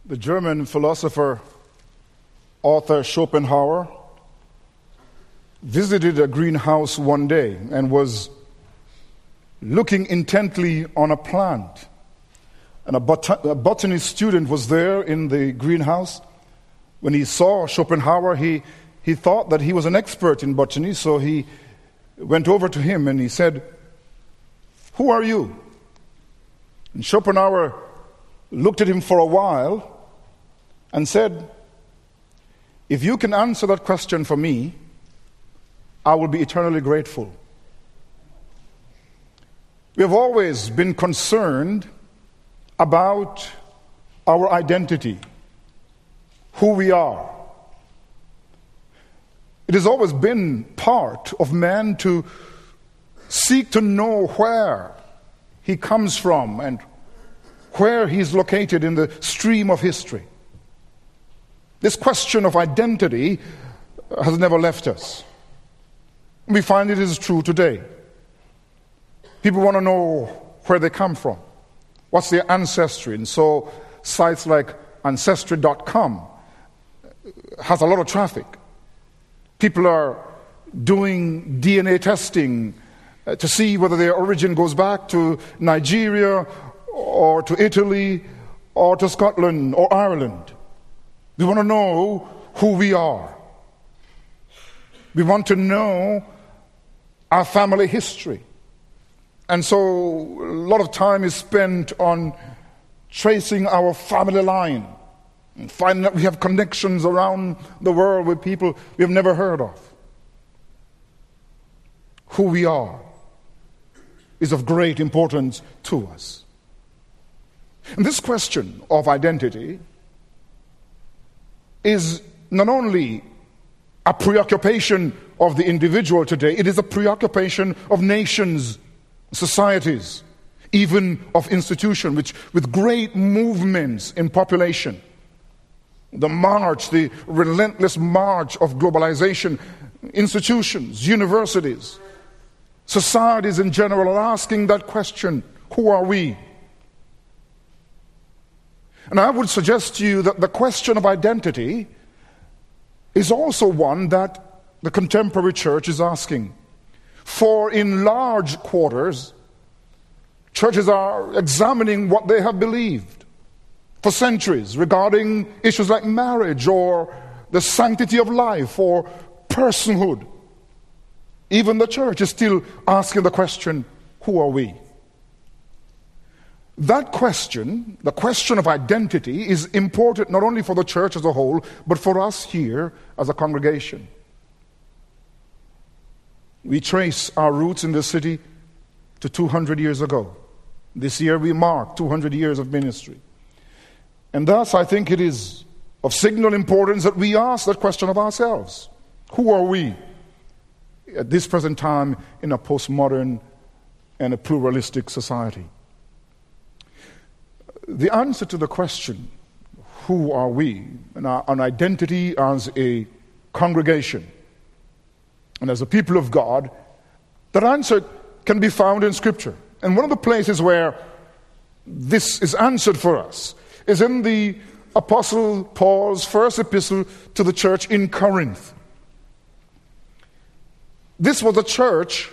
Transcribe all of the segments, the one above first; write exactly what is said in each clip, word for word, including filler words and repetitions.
The German philosopher, author Schopenhauer visited a greenhouse one day and was looking intently on a plant. And a, bot- a botany student was there in the greenhouse. When he saw Schopenhauer, he, he thought that he was an expert in botany, so he went over to him and he said, "Who are you?" And Schopenhauer looked at him for a while and said, "If you can answer that question for me, I will be eternally grateful." We have always been concerned about our identity, who we are. It has always been part of man to seek to know where he comes from and where he is located in the stream of history. This question of identity has never left us. We find it is true today. People want to know where they come from, what's their ancestry, and so sites like ancestry dot com has a lot of traffic. People are doing D N A testing uh, to see whether their origin goes back to Nigeria or to Italy or to Scotland or Ireland. We want to know who we are. We want to know our family history. And so a lot of time is spent on tracing our family line and finding that we have connections around the world with people we have never heard of. Who we are is of great importance to us. And this question of identity is not only a preoccupation of the individual today, it is a preoccupation of nations, societies, even of institutions, which with great movements in population. The march, the relentless march of globalization, institutions, universities, societies in general are asking that question, who are we? And I would suggest to you that the question of identity is also one that the contemporary church is asking. For in large quarters, churches are examining what they have believed for centuries regarding issues like marriage or the sanctity of life or personhood. Even the church is still asking the question, who are we? That question, the question of identity, is important not only for the church as a whole, but for us here as a congregation. We trace our roots in the city to two hundred years ago. This year we mark two hundred years of ministry. And thus I think it is of signal importance that we ask that question of ourselves. Who are we at this present time in a postmodern and a pluralistic society? The answer to the question, who are we, and our, our identity as a congregation and as a people of God, that answer can be found in Scripture. And one of the places where this is answered for us is in the Apostle Paul's first epistle to the church in Corinth. This was a church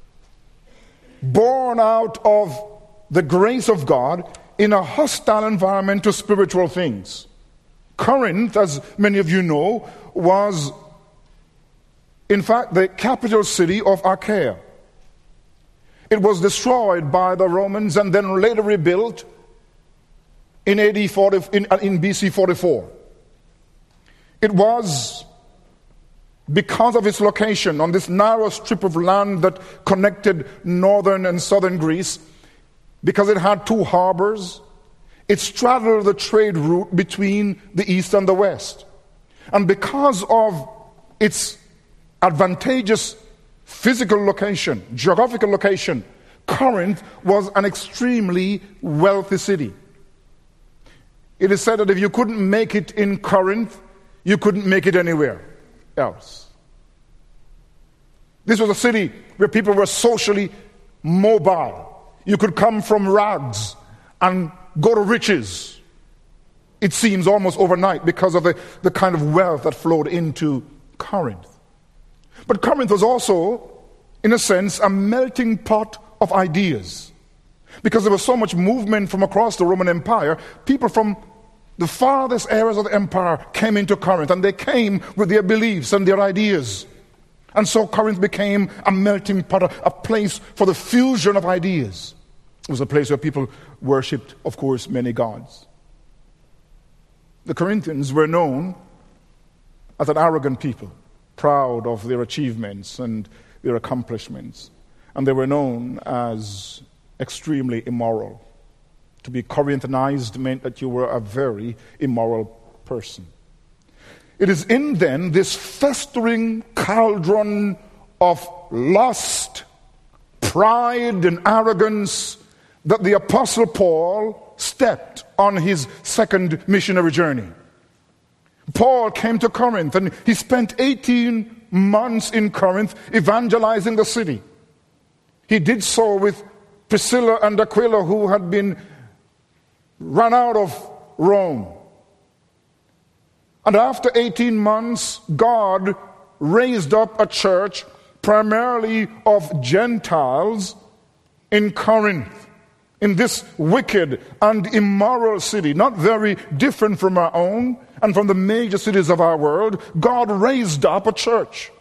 born out of the grace of God in a hostile environment to spiritual things. Corinth, as many of you know, was in fact the capital city of Achaia. It was destroyed by the Romans and then later rebuilt in A D forty, in, in B C forty-four. It was because of its location on this narrow strip of land that connected northern and southern Greece, because it had two harbors, it straddled the trade route between the east and the west. And because of its advantageous physical location, geographical location, Corinth was an extremely wealthy city. It is said that if you couldn't make it in Corinth, you couldn't make it anywhere else. This was a city where people were socially mobile. You could come from rags and go to riches. it seems almost overnight because of the, the kind of wealth that flowed into Corinth. But Corinth was also, in a sense, a melting pot of ideas. Because there was so much movement from across the Roman Empire, people from the farthest areas of the empire came into Corinth, and they came with their beliefs and their ideas. And so Corinth became a melting pot, a place for the fusion of ideas. It was a place where people worshipped, of course, many gods. The Corinthians were known as an arrogant people, proud of their achievements and their accomplishments. And they were known as extremely immoral. To be Corinthianized meant that you were a very immoral person. It is in then this festering cauldron of lust, pride, and arrogance that the Apostle Paul stepped on his second missionary journey. Paul came to Corinth and he spent eighteen months in Corinth evangelizing the city. He did so with Priscilla and Aquila, who had been run out of Rome. And after eighteen months, God raised up a church primarily of Gentiles in Corinth, in this wicked and immoral city, not very different from our own and from the major cities of our world. God raised up a church.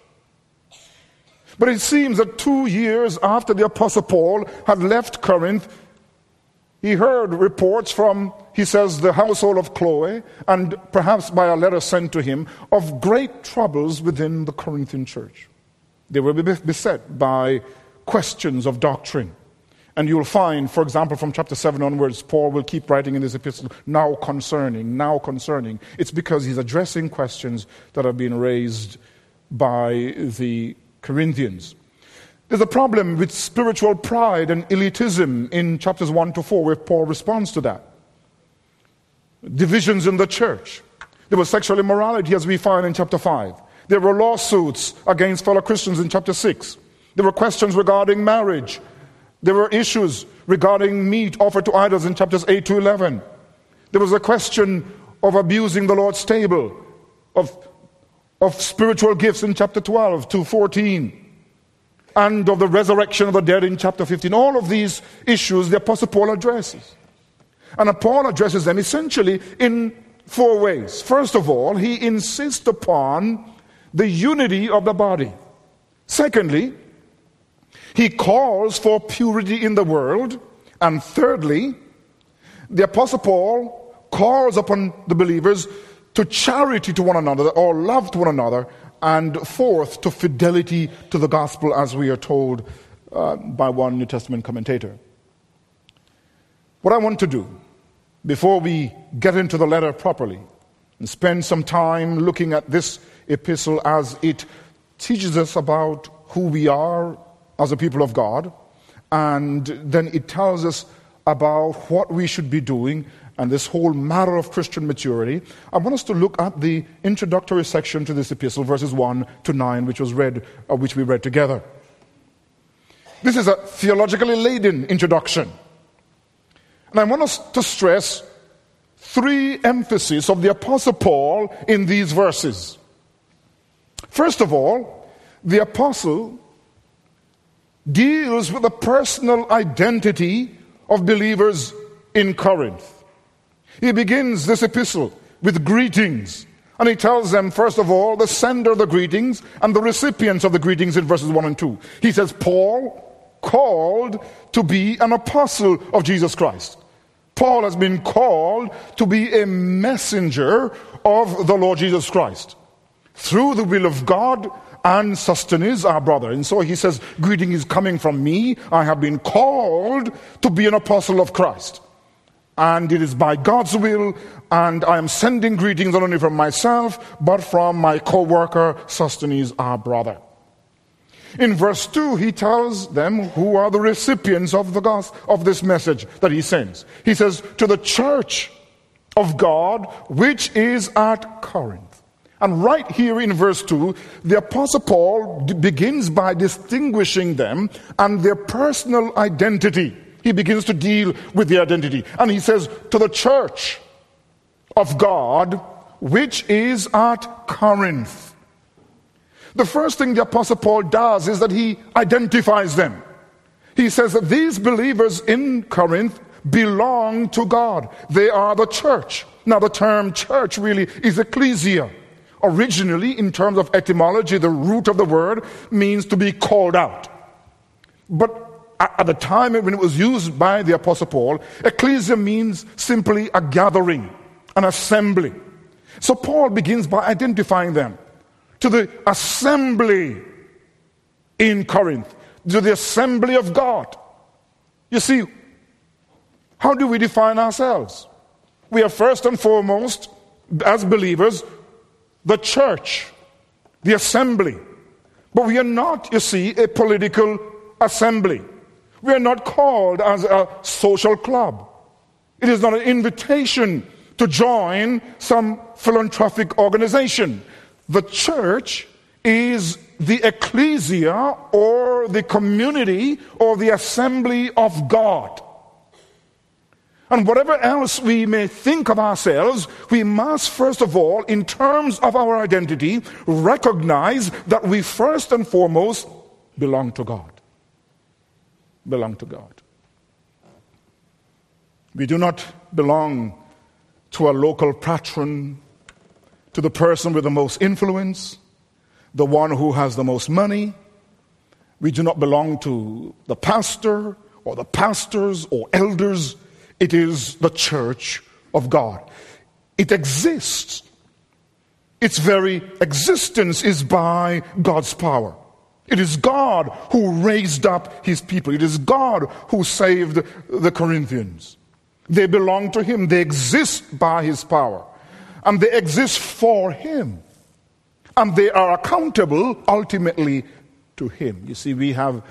But it seems that two years after the Apostle Paul had left Corinth, he heard reports from, he says, the household of Chloe, and perhaps by a letter sent to him, of great troubles within the Corinthian church. They were beset by questions of doctrine. And you'll find, for example, from chapter seven onwards, Paul will keep writing in this epistle, now concerning, now concerning. It's because he's addressing questions that have been raised by the Corinthians. There's a problem with spiritual pride and elitism in chapters one to four, where Paul responds to that. Divisions in the church. There was sexual immorality, as we find in chapter five. There were lawsuits against fellow Christians in chapter six. There were questions regarding marriage. There were issues regarding meat offered to idols in chapters eight to eleven. There was a question of abusing the Lord's table, of, of spiritual gifts in chapter twelve to fourteen. And of the resurrection of the dead in chapter fifteen. All of these issues the Apostle Paul addresses. And Paul addresses them essentially in four ways. First of all, he insists upon the unity of the body. Secondly, he calls for purity in the world. And thirdly, the Apostle Paul calls upon the believers to charity to one another, or love to one another. And fourth, to fidelity to the gospel, as we are told uh, by one New Testament commentator. What I want to do, before we get into the letter properly, and spend some time looking at this epistle as it teaches us about who we are as a people of God, and then it tells us about what we should be doing, and this whole matter of Christian maturity. I want us to look at the introductory section to this epistle, verses one to nine, which was read, uh, which we read together. This is a theologically laden introduction. And I want us to stress three emphases of the Apostle Paul in these verses. First of all, the Apostle deals with the personal identity of believers in Corinth. He begins this epistle with greetings, and he tells them, first of all, the sender of the greetings and the recipients of the greetings in verses one and two. He says, Paul, called to be an apostle of Jesus Christ. Paul has been called to be a messenger of the Lord Jesus Christ through the will of God and Sosthenes, our brother. And so he says, greeting is coming from me. I have been called to be an apostle of Christ. And it is by God's will, and I am sending greetings not only from myself, but from my co-worker, Sosthenes, our brother. In verse two, he tells them who are the recipients of the gospel, of this message that he sends. He says, to the church of God, which is at Corinth. And right here in verse two, the Apostle Paul d- begins by distinguishing them and their personal identity. He begins to deal with the identity. And he says, to the church of God, which is at Corinth. The first thing the Apostle Paul does is that he identifies them. He says that these believers in Corinth belong to God. They are the church. Now, the term church really is ecclesia. Originally, in terms of etymology, the root of the word means to be called out. But at the time when it was used by the Apostle Paul, ecclesia means simply a gathering, an assembly. So Paul begins by identifying them to the assembly in Corinth, to the assembly of God. You see, how do we define ourselves? We are first and foremost, as believers, the church, the assembly. But we are not, you see, a political assembly. We are not called as a social club. It is not an invitation to join some philanthropic organization. The church is the ecclesia or the community or the assembly of God. And whatever else we may think of ourselves, we must first of all, in terms of our identity, recognize that we first and foremost belong to God. Belong to God. We do not belong to a local patron, to the person with the most influence, the one who has the most money. We do not belong to the pastor or the pastors or elders. It is the church of God. It exists. Its very existence is by God's power. It is God who raised up his people. It is God who saved the Corinthians. They belong to him. They exist by his power. And they exist for him. And they are accountable ultimately to him. You see, we have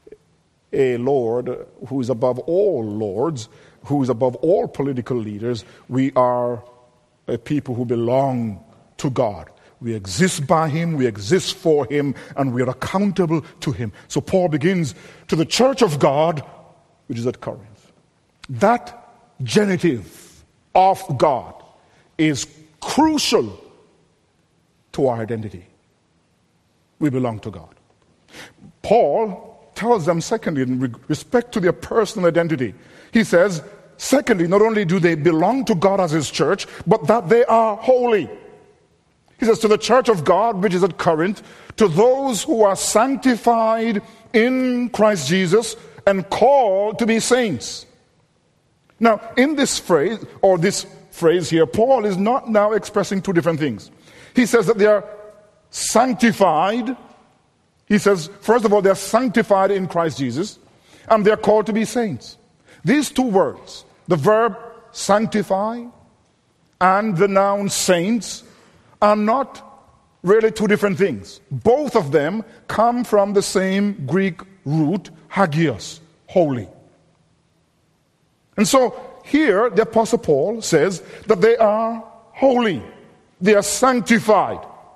a Lord who is above all lords, who is above all political leaders. We are a people who belong to God. We exist by him, we exist for him, and we are accountable to him. So Paul begins to the church of God, which is at Corinth. That genitive of God is crucial to our identity. We belong to God. Paul tells them, secondly, in respect to their personal identity, he says, secondly, not only do they belong to God as his church, but that they are holy. He says, to the church of God, which is at Corinth, to those who are sanctified in Christ Jesus and called to be saints. Now, in this phrase, or this phrase here, Paul is not now expressing two different things. He says that they are sanctified. He says, first of all, they are sanctified in Christ Jesus, and they are called to be saints. These two words, the verb sanctify and the noun saints, are not really two different things. Both of them come from the same Greek root, hagios, holy. And so here the Apostle Paul says that they are holy, they are sanctified,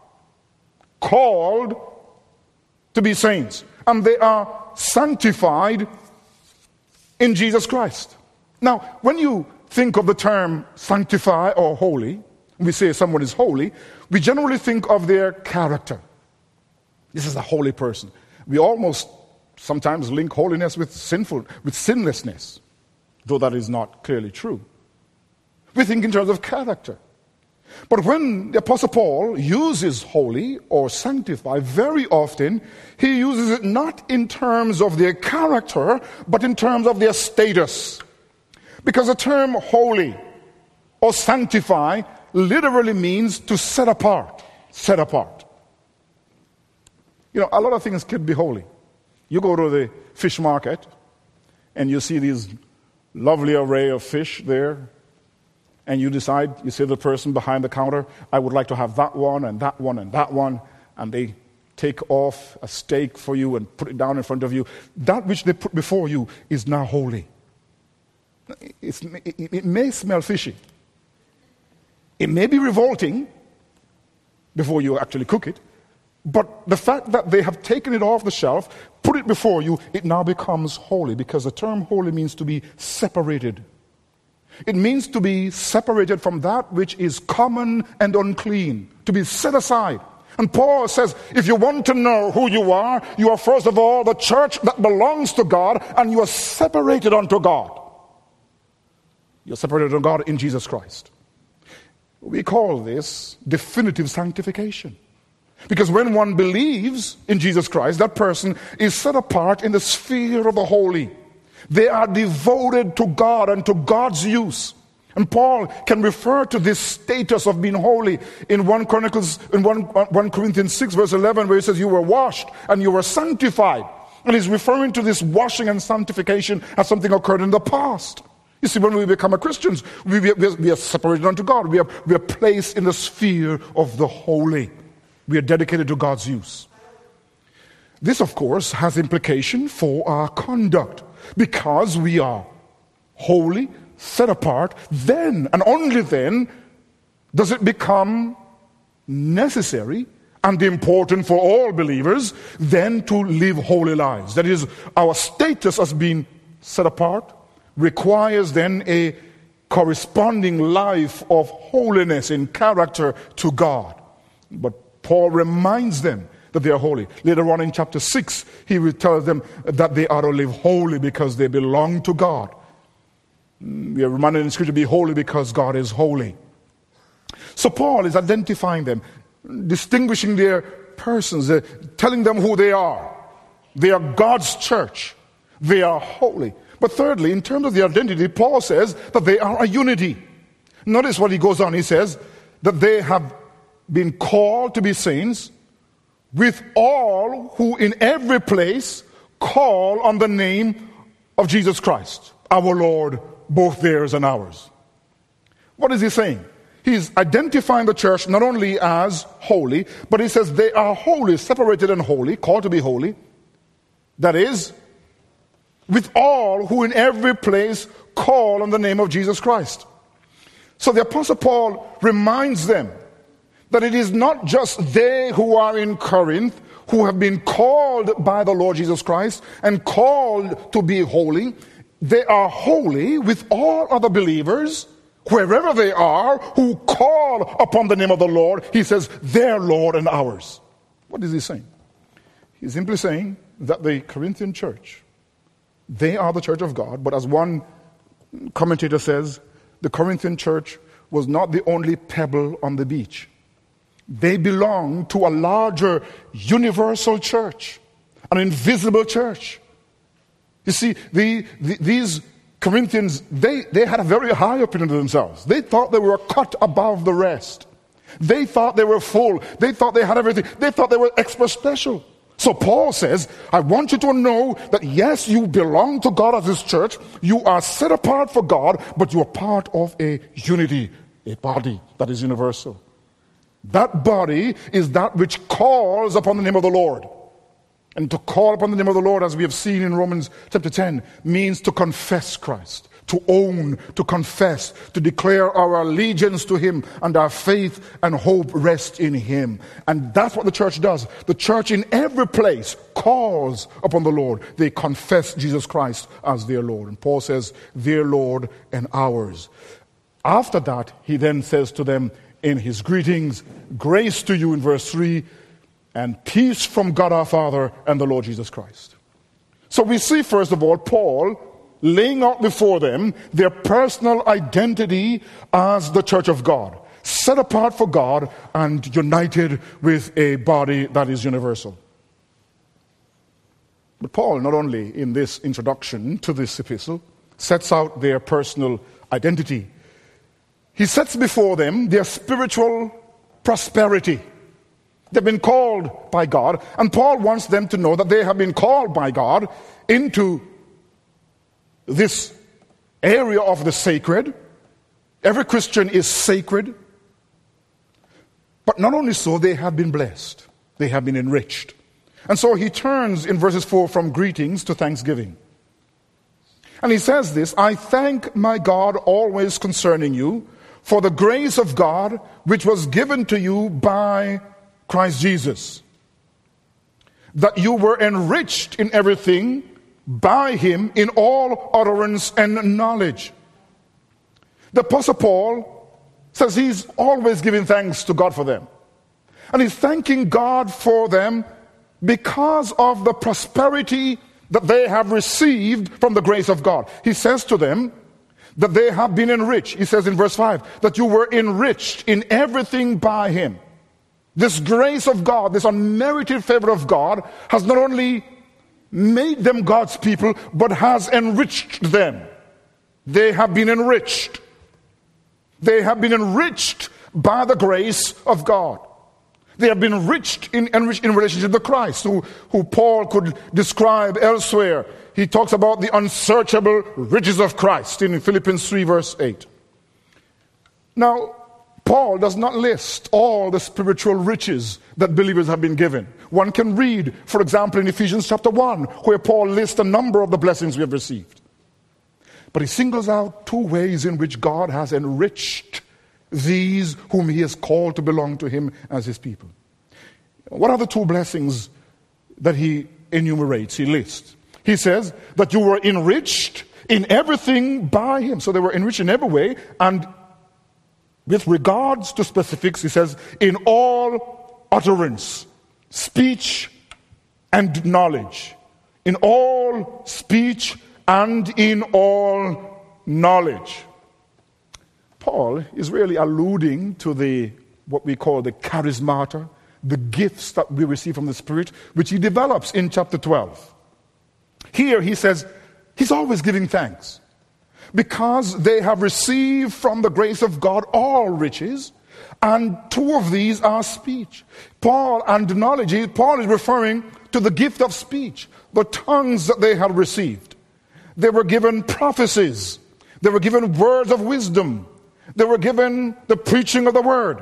called to be saints, and they are sanctified in Jesus Christ. Now, when you think of the term sanctify or holy, we say someone is holy, we generally think of their character. This is a holy person. We almost sometimes link holiness with sinful, with sinlessness, though that is not clearly true. We think in terms of character. But when the Apostle Paul uses holy or sanctify, very often he uses it not in terms of their character, but in terms of their status. Because the term holy or sanctify literally means to set apart. Set apart. You know, a lot of things can be holy. You go to the fish market and you see these lovely array of fish there, and you decide, you say to the person behind the counter, I would like to have that one and that one and that one, and they take off a steak for you and put it down in front of you. That which they put before you is now holy. It's, it, it may smell fishy. It may be revolting before you actually cook it, but the fact that they have taken it off the shelf, put it before you, it now becomes holy, because the term holy means to be separated. It means to be separated from that which is common and unclean, to be set aside. And Paul says, if you want to know who you are, you are first of all the church that belongs to God, and you are separated unto God. You're separated unto God in Jesus Christ. We call this definitive sanctification. Because when one believes in Jesus Christ, that person is set apart in the sphere of the holy. They are devoted to God and to God's use. And Paul can refer to this status of being holy in First Chronicles, in First Corinthians six verse eleven, where he says you were washed and you were sanctified. And he's referring to this washing and sanctification as something occurred in the past. You see, when we become a Christians, we, we, we are separated unto God. We are, we are placed in the sphere of the holy. We are dedicated to God's use. This, of course, has implication for our conduct. Because we are holy, set apart, then and only then does it become necessary and important for all believers then to live holy lives. That is, our status as being set apart requires then a corresponding life of holiness in character to God. But Paul reminds them that they are holy. Later on in chapter six, he will tell them that they are to live holy because they belong to God. We are reminded in Scripture to be holy because God is holy. So Paul is identifying them, distinguishing their persons, uh, telling them who they are. They are God's church. They are holy. But thirdly, in terms of the identity, Paul says that they are a unity. Notice what he goes on. He says that they have been called to be saints, with all who in every place call on the name of Jesus Christ, our Lord, both theirs and ours. What is he saying? He's identifying the church not only as holy, but he says they are holy, separated and holy, called to be holy. That is, with all who in every place call on the name of Jesus Christ. So the Apostle Paul reminds them that it is not just they who are in Corinth who have been called by the Lord Jesus Christ and called to be holy. They are holy with all other believers, wherever they are, who call upon the name of the Lord. He says, their Lord and ours. What is he saying? He's simply saying that the Corinthian church, they are the church of God, but as one commentator says, the Corinthian church was not the only pebble on the beach. They belong to a larger universal church, an invisible church. You see, the, the, these Corinthians, they, they had a very high opinion of themselves. They thought they were cut above the rest. They thought they were full. They thought they had everything. They thought they were extra special. So Paul says, I want you to know that yes, you belong to God as his church. You are set apart for God, but you are part of a unity, a body that is universal. That body is that which calls upon the name of the Lord. And to call upon the name of the Lord, as we have seen in Romans chapter ten, means to confess Christ, to own, to confess, to declare our allegiance to him, and our faith and hope rest in him. And that's what the church does. The church in every place calls upon the Lord. They confess Jesus Christ as their Lord. And Paul says, their Lord and ours. After that, he then says to them, in his greetings, grace to you in verse three, and peace from God our Father and the Lord Jesus Christ. So we see, first of all, Paul laying out before them their personal identity as the church of God, set apart for God and united with a body that is universal. But Paul, not only in this introduction to this epistle, sets out their personal identity, he sets before them their spiritual prosperity. They've been called by God, and Paul wants them to know that they have been called by God into this area of the sacred. Every Christian is sacred. But not only so, they have been blessed. They have been enriched. And so he turns in verses four from greetings to thanksgiving. And he says this, I thank my God always concerning you, for the grace of God which was given to you by Christ Jesus, that you were enriched in everything by him in all utterance and knowledge. The Apostle Paul says he's always giving thanks to God for them. And he's thanking God for them because of the prosperity that they have received from the grace of God. He says to them that they have been enriched. He says in verse five that you were enriched in everything by him. This grace of God, this unmerited favor of God, has not only made them God's people, but has enriched them. They have been enriched. They have been enriched by the grace of God. They have been enriched in, enriched in relationship to Christ, who, who Paul could describe elsewhere. He talks about the unsearchable riches of Christ in Philippians three verse eight. Now, Paul does not list all the spiritual riches that believers have been given. One can read, for example, in Ephesians chapter one, where Paul lists a number of the blessings we have received. But he singles out two ways in which God has enriched these whom he has called to belong to him as his people. What are the two blessings that he enumerates, he lists? He says that you were enriched in everything by him. So they were enriched in every way, and with regards to specifics, he says, in all utterance, speech, and knowledge. In all speech and in all knowledge. Paul is really alluding to the what we call the charismata, the gifts that we receive from the Spirit, which he develops in chapter twelve. Here he says he's always giving thanks, because they have received from the grace of God all riches, and two of these are speech. Paul and knowledge, Paul is referring to the gift of speech, the tongues that they had received. They were given prophecies. They were given words of wisdom. They were given the preaching of the word.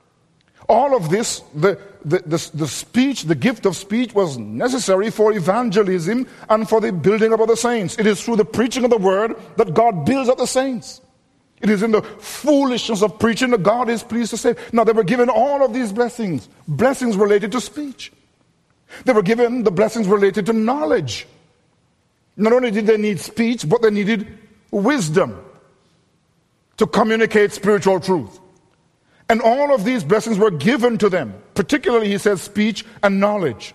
All of this, the, the, the, the speech, the gift of speech was necessary for evangelism and for the building up of the saints. It is through the preaching of the word that God builds up the saints. It is in the foolishness of preaching that God is pleased to save. Now, they were given all of these blessings, blessings related to speech. They were given the blessings related to knowledge. Not only did they need speech, but they needed wisdom to communicate spiritual truth. And all of these blessings were given to them. Particularly, he says, speech and knowledge.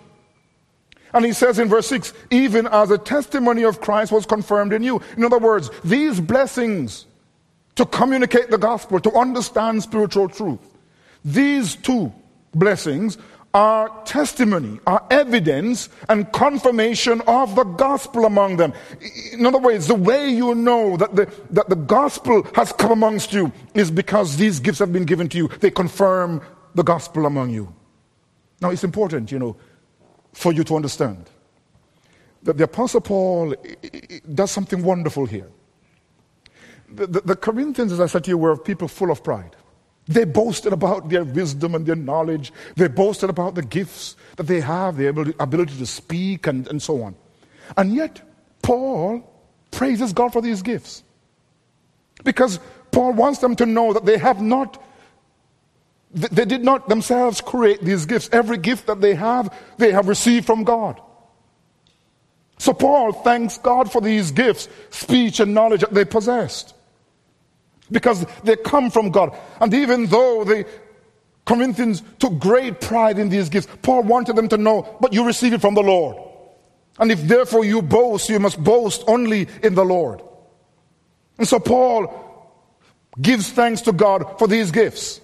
And he says in verse six, even as the testimony of Christ was confirmed in you. In other words, these blessings to communicate the gospel, to understand spiritual truth, these two blessings are testimony, are evidence and confirmation of the gospel among them. In other words, the way you know that the, that the gospel has come amongst you is because these gifts have been given to you. They confirm the gospel among you. Now, it's important, you know, for you to understand that the Apostle Paul does something wonderful here. The, the, the Corinthians, as I said to you, were people full of pride. They boasted about their wisdom and their knowledge. They boasted about the gifts that they have, the ability, ability to speak and, and so on. And yet, Paul praises God for these gifts. Because Paul wants them to know that they have not, they did not themselves create these gifts. Every gift that they have, they have received from God. So Paul thanks God for these gifts, speech and knowledge that they possessed, because they come from God. And even though the Corinthians took great pride in these gifts, Paul wanted them to know, but you receive it from the Lord. And if therefore you boast, you must boast only in the Lord. And so Paul gives thanks to God for these gifts.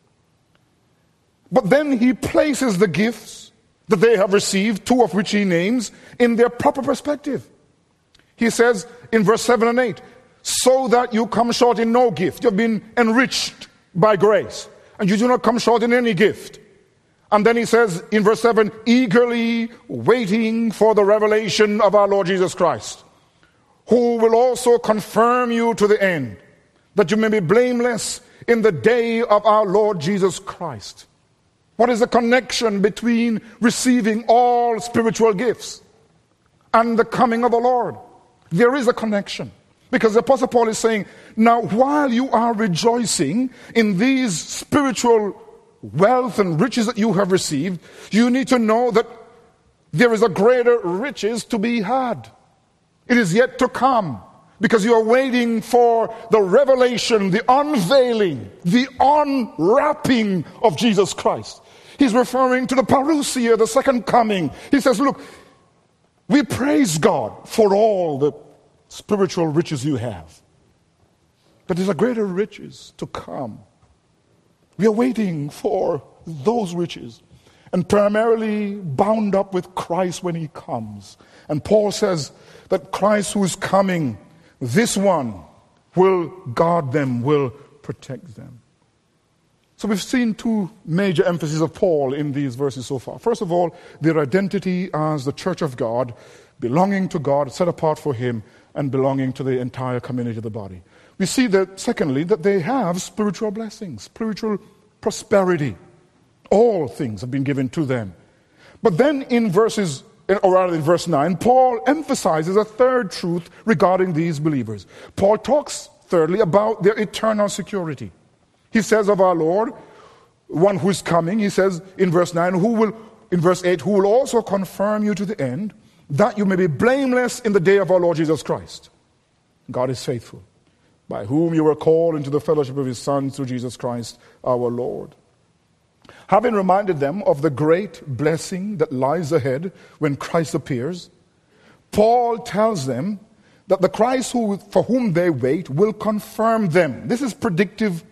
But then he places the gifts that they have received, two of which he names, in their proper perspective. He says in verse seven and eight, so that you come short in no gift. You've been enriched by grace, and you do not come short in any gift. And then he says in verse seven, eagerly waiting for the revelation of our Lord Jesus Christ, who will also confirm you to the end, that you may be blameless in the day of our Lord Jesus Christ. What is the connection between receiving all spiritual gifts and the coming of the Lord? There is a connection. Because the Apostle Paul is saying, now while you are rejoicing in these spiritual wealth and riches that you have received, you need to know that there is a greater riches to be had. It is yet to come. because you are waiting for the revelation, the unveiling, the unwrapping of Jesus Christ. He's referring to the parousia, the second coming. He says, look, we praise God for all the spiritual riches you have. But there's a greater riches to come. We are waiting for those riches, and primarily bound up with Christ when he comes. And Paul says that Christ who is coming, this one will guard them, will protect them. So we've seen two major emphases of Paul in these verses so far. First of all, their identity as the church of God, belonging to God, set apart for him, and belonging to the entire community of the body. We see that, secondly, that they have spiritual blessings, spiritual prosperity. All things have been given to them. But then in verses, or rather in verse nine, Paul emphasizes a third truth regarding these believers. Paul talks, thirdly, about their eternal security. He says of our Lord, one who is coming, he says in verse nine, who will, in verse eight, who will also confirm you to the end, that you may be blameless in the day of our Lord Jesus Christ. God is faithful, by whom you were called into the fellowship of his Son through Jesus Christ our Lord. Having reminded them of the great blessing that lies ahead when Christ appears, Paul tells them that the Christ who, for whom they wait will confirm them. This is predictive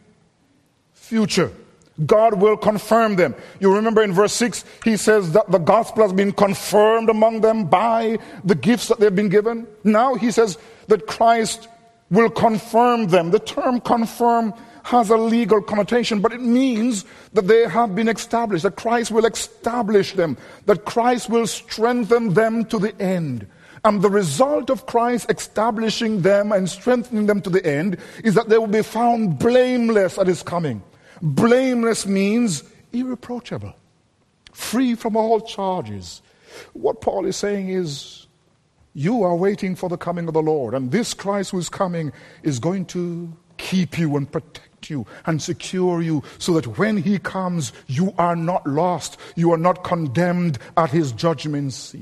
future. God will confirm them. You remember in verse six, he says that the gospel has been confirmed among them by the gifts that they've been given. Now he says that Christ will confirm them. The term confirm has a legal connotation, but it means that they have been established, that Christ will establish them, that Christ will strengthen them to the end. And the result of Christ establishing them and strengthening them to the end is that they will be found blameless at his coming. Blameless means irreproachable, free from all charges. What Paul is saying is, you are waiting for the coming of the Lord, and this Christ who is coming is going to keep you and protect you and secure you, so that when he comes, you are not lost, you are not condemned at his judgment seat.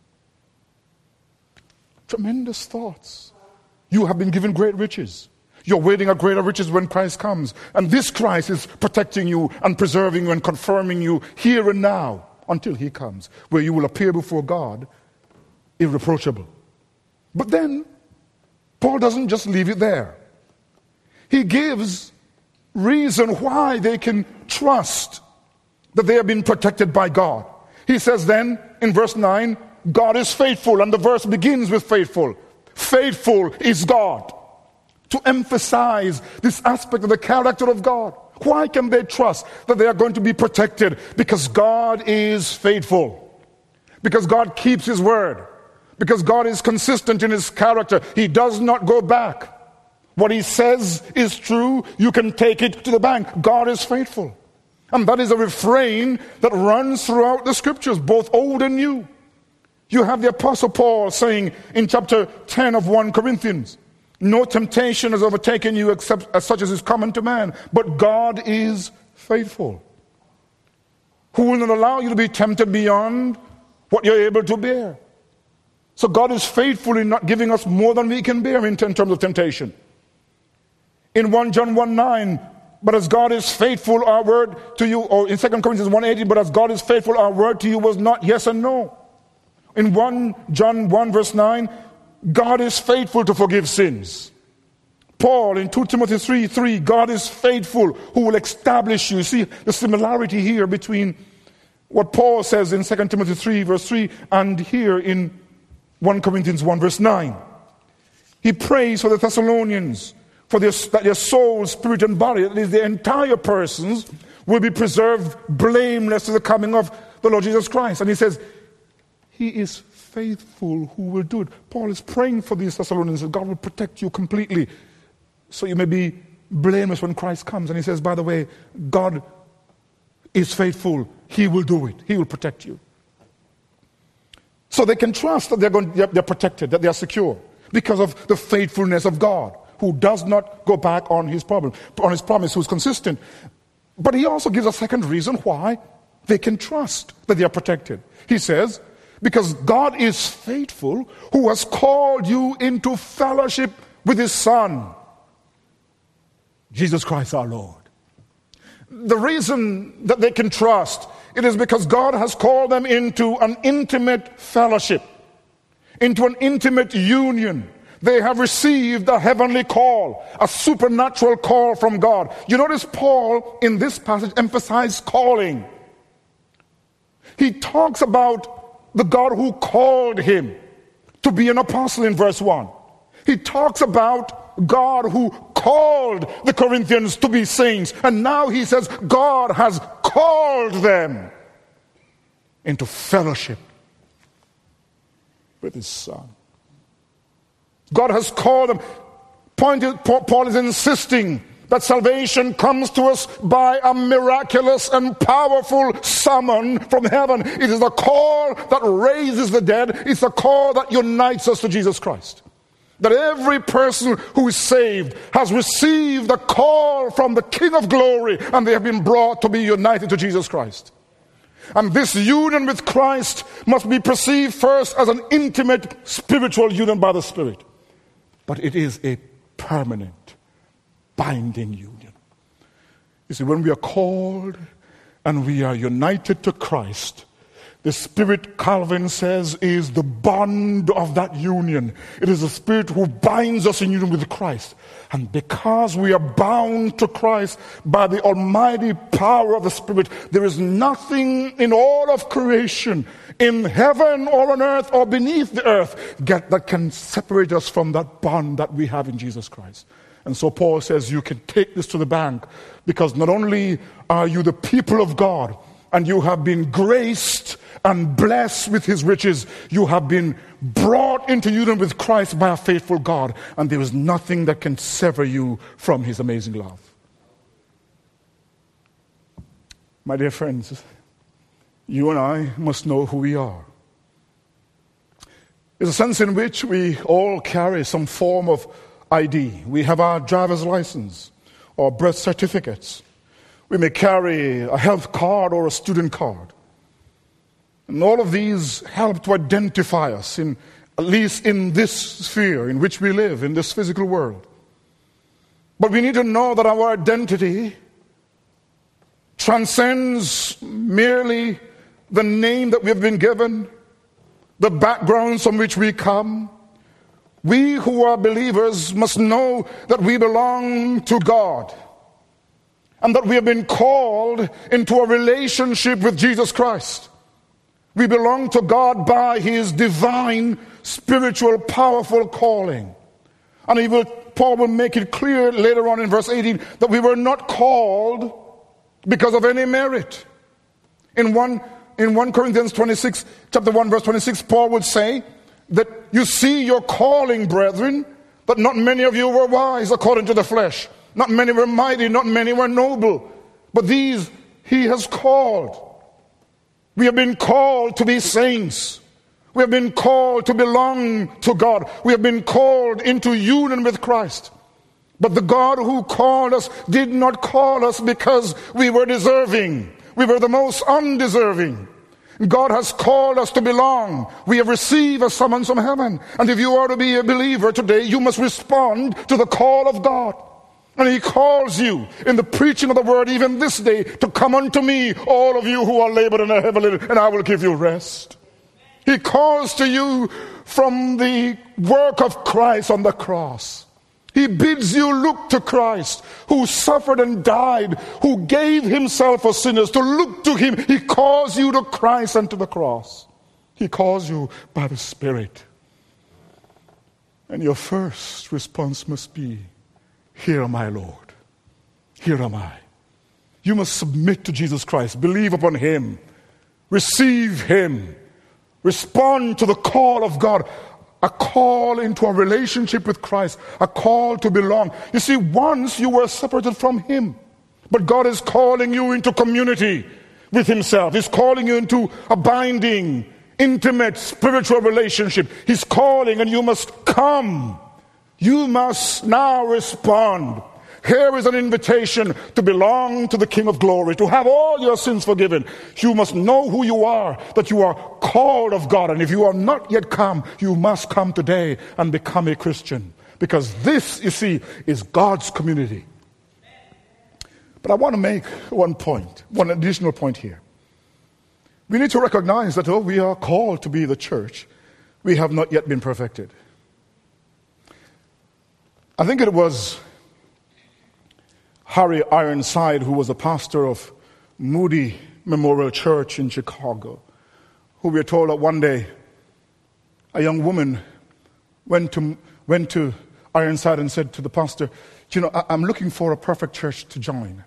Tremendous thoughts. You have been given great riches. You're waiting at greater riches when Christ comes. And this Christ is protecting you and preserving you and confirming you here and now until he comes, where you will appear before God irreproachable. But then, Paul doesn't just leave it there. He gives reason why they can trust that they have been protected by God. He says then, in verse nine, God is faithful, and the verse begins with faithful. Faithful is God. To emphasize this aspect of the character of God. Why can they trust that they are going to be protected? Because God is faithful. Because God keeps his word. Because God is consistent in his character. He does not go back. What he says is true. You can take it to the bank. God is faithful. And that is a refrain that runs throughout the scriptures, both old and new. You have the Apostle Paul saying in chapter ten of First Corinthians, no temptation has overtaken you except as such as is common to man, but God is faithful, who will not allow you to be tempted beyond what you're able to bear. So God is faithful in not giving us more than we can bear in terms of temptation. In First John one nine, but as God is faithful, our word to you, or in Second Corinthians one eighteen, but as God is faithful, our word to you was not yes and no. In First John one verse nine, God is faithful to forgive sins. Paul in Second Timothy three three, God is faithful who will establish you. See the similarity here between what Paul says in Second Timothy three verse three and here in First Corinthians one verse nine. He prays for the Thessalonians, for their, that their soul, spirit and body, that is their entire persons, will be preserved blameless to the coming of the Lord Jesus Christ. And he says, he is faithful who will do it. Paul is praying for these Thessalonians that God will protect you completely so you may be blameless when Christ comes. And he says, by the way, God is faithful. He will do it. He will protect you. So they can trust that they're, going, they're protected, that they are secure because of the faithfulness of God, who does not go back on his problem, on his promise, who's consistent. But he also gives a second reason why they can trust that they are protected. He says, because God is faithful, who has called you into fellowship with his Son, Jesus Christ our Lord. The reason that they can trust, it is because God has called them into an intimate fellowship, into an intimate union. They have received a heavenly call, a supernatural call from God. You notice Paul in this passage emphasized calling. He talks about the God who called him to be an apostle in verse one. He talks about God who called the Corinthians to be saints. And now he says God has called them into fellowship with his Son. God has called them. Paul is insisting that salvation comes to us by a miraculous and powerful summon from heaven. It is a call that raises the dead. It's a call that unites us to Jesus Christ. That every person who is saved has received a call from the King of Glory, and they have been brought to be united to Jesus Christ. And this union with Christ must be perceived first as an intimate spiritual union by the Spirit. But it is a permanent, binding union. You see, when we are called and we are united to Christ, the Spirit, Calvin says, is the bond of that union. It is the Spirit who binds us in union with Christ. And because we are bound to Christ by the almighty power of the Spirit, there is nothing in all of creation, in heaven or on earth or beneath the earth, that can separate us from that bond that we have in Jesus Christ. And so Paul says you can take this to the bank, because not only are you the people of God, and you have been graced and blessed with his riches, you have been brought into union with Christ by a faithful God, and there is nothing that can sever you from his amazing love. My dear friends, you and I must know who we are. There's a sense in which we all carry some form of I D. We have our driver's license or birth certificates. We may carry a health card or a student card. And all of these help to identify us, in, at least in this sphere in which we live, in this physical world. But we need to know that our identity transcends merely the name that we have been given, the backgrounds from which we come. We who are believers must know that we belong to God, and that we have been called into a relationship with Jesus Christ. We belong to God by his divine, spiritual, powerful calling. And he will, Paul will make it clear later on in verse eighteen that we were not called because of any merit. In one in First Corinthians twenty-six, chapter one, verse twenty-six, Paul would say that you see your calling, brethren, that not many of you were wise according to the flesh. Not many were mighty, not many were noble. But these he has called. We have been called to be saints. We have been called to belong to God. We have been called into union with Christ. But the God who called us did not call us because we were deserving. We were the most undeserving. God has called us to belong. We have received a summons from heaven. And if you are to be a believer today, you must respond to the call of God. And he calls you in the preaching of the word even this day to come unto me, all of you who are labored and are heavy laden, and I will give you rest. He calls to you from the work of Christ on the cross. He bids you look to Christ, who suffered and died, who gave himself for sinners, to look to him. He calls you to Christ and to the cross. He calls you by the Spirit. And your first response must be, here am I, Lord. Here am I. You must submit to Jesus Christ. Believe upon him. Receive him. Respond to the call of God. A call into a relationship with Christ. A call to belong. You see, once you were separated from him. But God is calling you into community with himself. He's calling you into a binding, intimate, spiritual relationship. He's calling, and you must come. You must now respond. Here is an invitation to belong to the King of Glory, to have all your sins forgiven. You must know who you are, that you are called of God. And if you are not yet come, you must come today and become a Christian. Because this, you see, is God's community. But I want to make one point, one additional point here. We need to recognize that though we are called to be the church, we have not yet been perfected. I think it was Harry Ironside, who was a pastor of Moody Memorial Church in Chicago, who we are told that one day a young woman went to went to Ironside and said to the pastor, you know, I'm looking for a perfect church to join.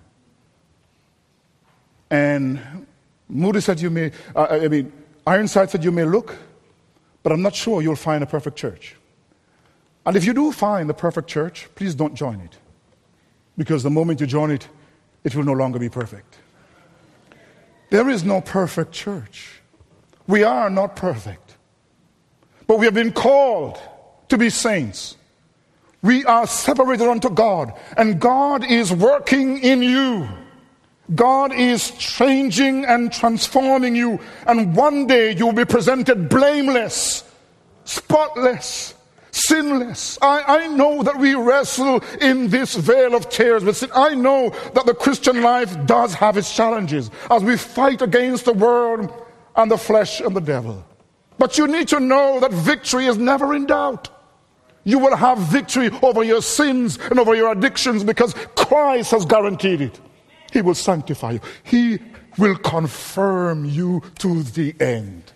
And Moody said, you may, uh, I mean, Ironside said, you may look, but I'm not sure you'll find a perfect church. And if you do find the perfect church, please don't join it. Because the moment you join it, it will no longer be perfect. There is no perfect church. We are not perfect. But we have been called to be saints. We are separated unto God. And God is working in you. God is changing and transforming you. And one day you will be presented blameless, spotless, sinless. I, I know that we wrestle in this veil of tears with sin. I know that the Christian life does have its challenges as we fight against the world and the flesh and the devil. But you need to know that victory is never in doubt. You will have victory over your sins and over your addictions because Christ has guaranteed it. He will sanctify you. He will confirm you to the end.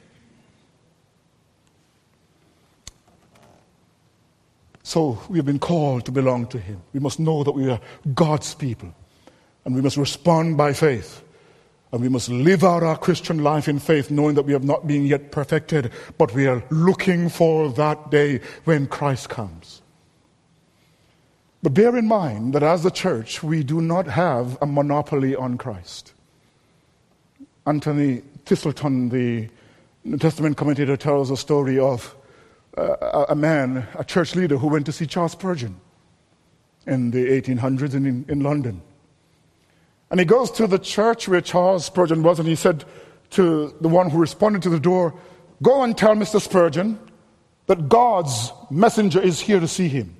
So we have been called to belong to Him. We must know that we are God's people. And we must respond by faith. And we must live out our Christian life in faith, knowing that we have not been yet perfected, but we are looking for that day when Christ comes. But bear in mind that as the church, we do not have a monopoly on Christ. Anthony Thistleton, the New Testament commentator, tells a story of uh, a man, a church leader, who went to see Charles Spurgeon in the eighteen hundreds in, in London. And he goes to the church where Charles Spurgeon was, and he said to the one who responded to the door, "Go and tell Mister Spurgeon that God's messenger is here to see him."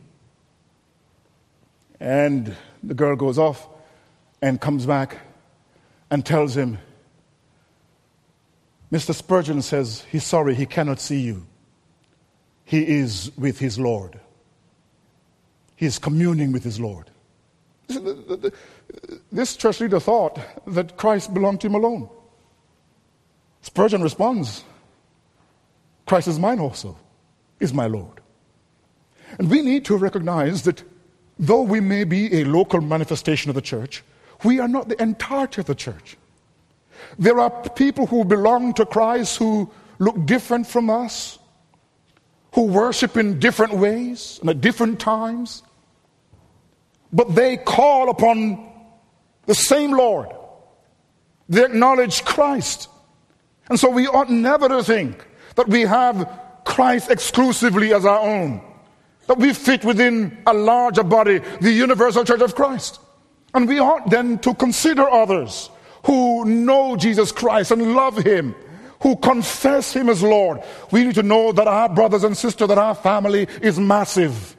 And the girl goes off and comes back and tells him, "Mister Spurgeon says he's sorry, he cannot see you. He is with his Lord. He is communing with his Lord." This church leader thought that Christ belonged to him alone. Spurgeon responds, "Christ is mine also, is my Lord." And we need to recognize that though we may be a local manifestation of the church, we are not the entirety of the church. There are people who belong to Christ who look different from us, who worship in different ways and at different times, but they call upon the same Lord. They acknowledge Christ. And so we ought never to think that we have Christ exclusively as our own, that we fit within a larger body, the universal church of Christ. And we ought then to consider others who know Jesus Christ and love Him, who confess Him as Lord. We need to know that our brothers and sisters, that our family is massive.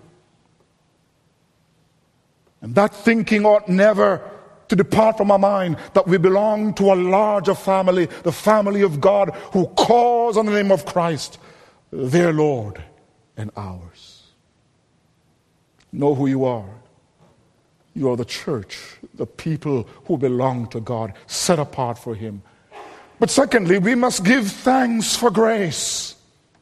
And that thinking ought never to depart from our mind, that we belong to a larger family, the family of God, who calls on the name of Christ, their Lord and ours. Know who you are. You are the church, the people who belong to God, set apart for Him. But secondly, we must give thanks for grace.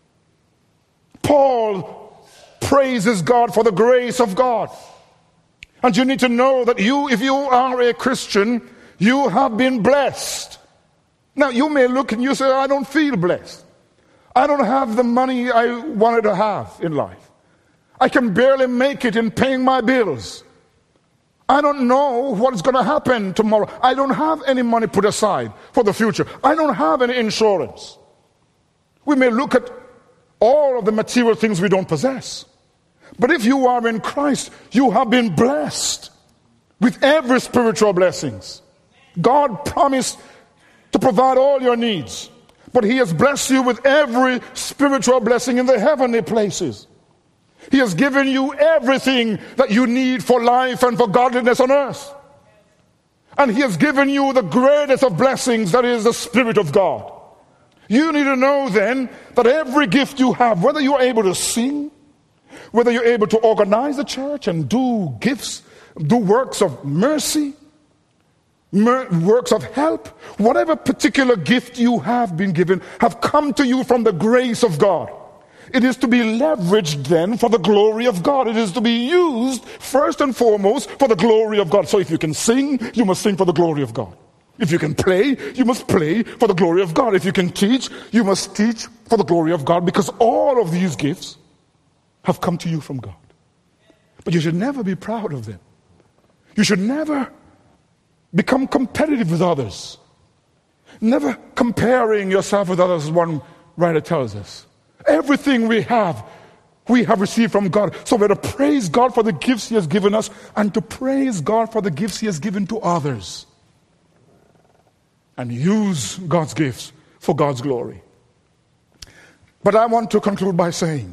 Paul praises God for the grace of God. And you need to know that you, if you are a Christian, you have been blessed. Now, you may look and you say, "I don't feel blessed. I don't have the money I wanted to have in life. I can barely make it in paying my bills. I don't know what's going to happen tomorrow. I don't have any money put aside for the future. I don't have any insurance." We may look at all of the material things we don't possess. But if you are in Christ, you have been blessed with every spiritual blessings. God promised to provide all your needs, but He has blessed you with every spiritual blessing in the heavenly places. He has given you everything that you need for life and for godliness on earth. And He has given you the greatest of blessings, that is the Spirit of God. You need to know then that every gift you have, whether you're able to sing, whether you're able to organize the church and do gifts, do works of mercy, mer- works of help, whatever particular gift you have been given, have come to you from the grace of God. It is to be leveraged then for the glory of God. It is to be used first and foremost for the glory of God. So if you can sing, you must sing for the glory of God. If you can play, you must play for the glory of God. If you can teach, you must teach for the glory of God, because all of these gifts have come to you from God. But you should never be proud of them. You should never become competitive with others. Never comparing yourself with others, as one writer tells us. Everything we have, we have received from God. So we're to praise God for the gifts He has given us, and to praise God for the gifts He has given to others. And use God's gifts for God's glory. But I want to conclude by saying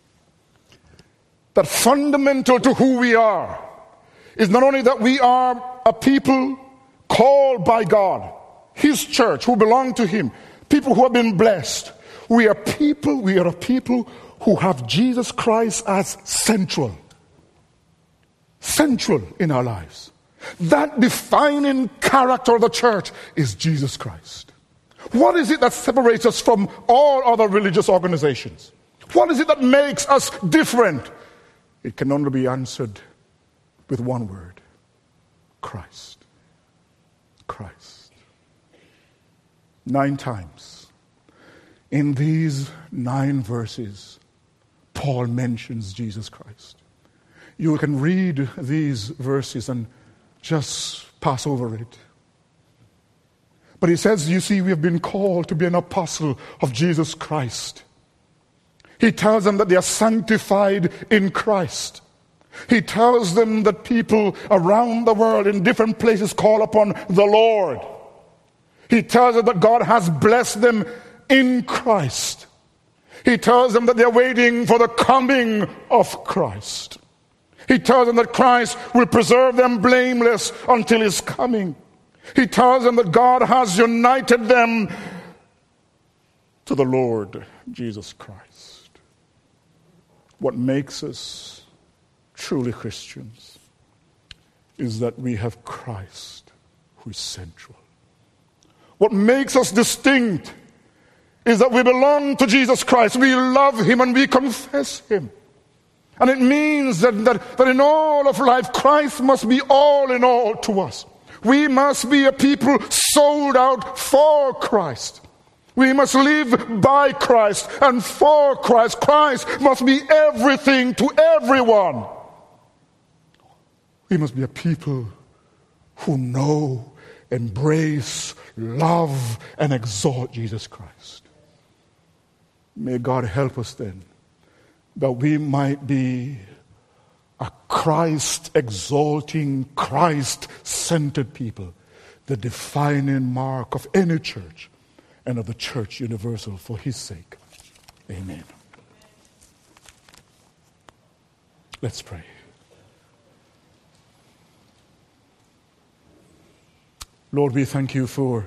that fundamental to who we are is not only that we are a people called by God, His church, who belong to Him, people who have been blessed. We are people, we are a people who have Jesus Christ as central. Central in our lives. That defining character of the church is Jesus Christ. What is it that separates us from all other religious organizations? What is it that makes us different? It can only be answered with one word: Christ. Christ. Nine times in these nine verses, Paul mentions Jesus Christ. You can read these verses and just pass over it. But he says, you see, we have been called to be an apostle of Jesus Christ. He tells them that they are sanctified in Christ. He tells them that people around the world in different places call upon the Lord. He tells them that God has blessed them in Christ. He tells them that they're waiting for the coming of Christ. He tells them that Christ will preserve them blameless until His coming. He tells them that God has united them to the Lord Jesus Christ. What makes us truly Christians is that we have Christ who is central. What makes us distinct is that we belong to Jesus Christ. We love Him and we confess Him. And it means that, that, that in all of life, Christ must be all in all to us. We must be a people sold out for Christ. We must live by Christ and for Christ. Christ must be everything to everyone. We must be a people who know, embrace, love, and exalt Jesus Christ. May God help us then, that we might be a Christ-exalting, Christ-centered people, the defining mark of any church and of the church universal for His sake. Amen. Let's pray. Lord, we thank You for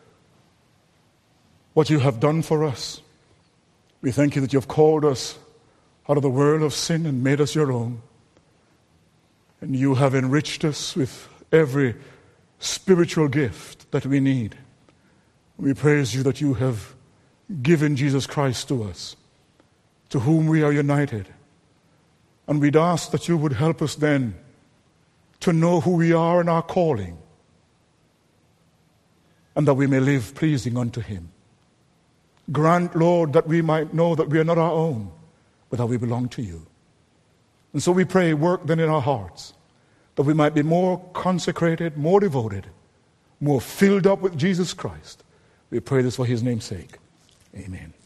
what You have done for us. We thank You that You have called us out of the world of sin and made us Your own. And You have enriched us with every spiritual gift that we need. We praise You that You have given Jesus Christ to us, to whom we are united. And we'd ask that You would help us then to know who we are in our calling, and that we may live pleasing unto Him. Grant, Lord, that we might know that we are not our own, but that we belong to You. And so we pray, work then in our hearts, that we might be more consecrated, more devoted, more filled up with Jesus Christ. We pray this for His name's sake. Amen.